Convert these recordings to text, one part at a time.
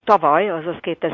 Tavaly, azaz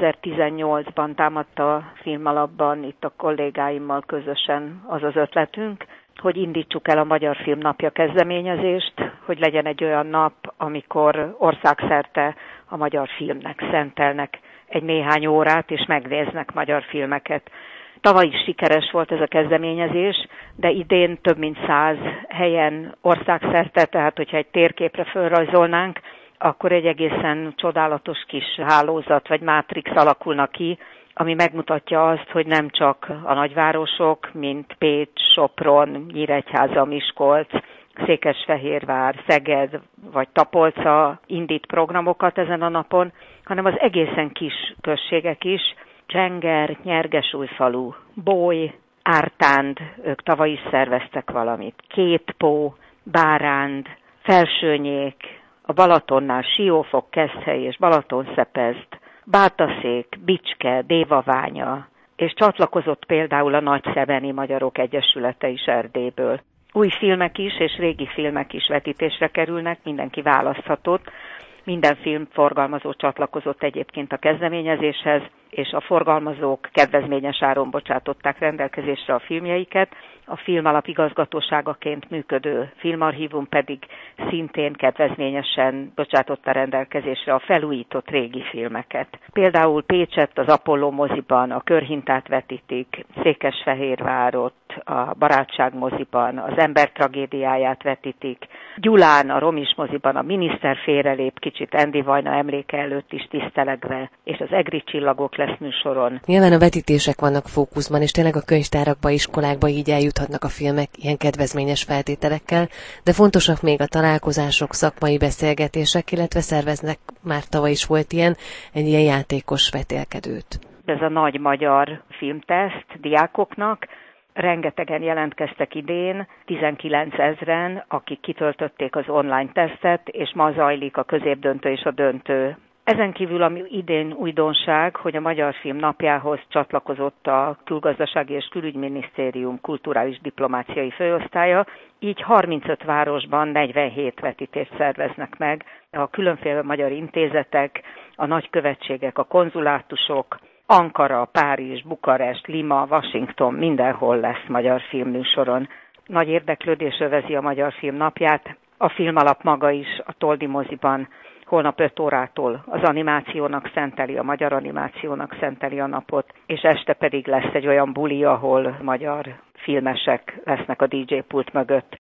2018-ban támadt a Filmalapban, itt a kollégáimmal közösen az az ötletünk, hogy indítsuk el a Magyar Film Napja kezdeményezést, hogy legyen egy olyan nap, amikor országszerte a magyar filmnek szentelnek egy néhány órát, és megnéznek magyar filmeket. Tavaly is sikeres volt ez a kezdeményezés, de idén több mint 100 helyen országszerte, tehát hogyha egy térképre felrajzolnánk, akkor egy egészen csodálatos kis hálózat vagy mátrix alakulna ki, ami megmutatja azt, hogy nem csak a nagyvárosok, mint Pécs, Sopron, Nyíregyháza, Miskolc, Székesfehérvár, Szeged vagy Tapolca indít programokat ezen a napon, hanem az egészen kis községek is, Csenger, Nyergesújfalu, Bój, Ártánd, ők tavaly is szerveztek valamit, Kétpó, Báránd, Felsőnyék, a Balatonnál Siófok, Keszthely és Balatonszepezd, Bátaszék, Bicske, Dévaványa, és csatlakozott például a Nagyszebeni Magyarok Egyesülete is Erdélyből. Új filmek is és régi filmek is vetítésre kerülnek, mindenki választhatott. Minden filmforgalmazó csatlakozott egyébként a kezdeményezéshez, és a forgalmazók kedvezményes áron bocsátották rendelkezésre a filmjeiket, a Filmalap igazgatóságaként működő Filmarchívum pedig szintén kedvezményesen bocsátotta rendelkezésre a felújított régi filmeket. Például Pécsett az Apollo moziban a Körhintát vetítik, Székesfehérvárot a Barátság moziban az Ember tragédiáját vetítik, Gyulán a Romis moziban a Miniszter félrelép, kicsit Endi Vajna emléke előtt is tisztelegve, és az Egri csillagok lesz műsoron. Nyilván a vetítések vannak fókuszban, és tényleg a könyvtárakba, iskolákba így eljuthatnak a filmek ilyen kedvezményes feltételekkel, de fontosak még a találkozások, szakmai beszélgetések, illetve szerveznek, már tavaly is volt egy ilyen játékos vetélkedőt. Ez a nagy magyar filmteszt diákoknak, rengetegen jelentkeztek idén, 19 000-en, akik kitöltötték az online tesztet, és ma zajlik a középdöntő és a döntő. Ezen kívül ami idén újdonság, hogy a Magyar Film Napjához csatlakozott a Külgazdasági és Külügyminisztérium kulturális diplomáciai főosztálya, így 35 városban 47 vetítést szerveznek meg. A különféle magyar intézetek, a nagykövetségek, a konzulátusok, Ankara, Párizs, Bukarest, Lima, Washington, mindenhol lesz magyar filmműsoron. Nagy érdeklődés övezi a Magyar Film Napját. A Filmalap maga is a Toldi moziban holnap 5 órától az animációnak szenteli, a magyar animációnak szenteli a napot, és este pedig lesz egy olyan buli, ahol magyar filmesek lesznek a DJ pult mögött.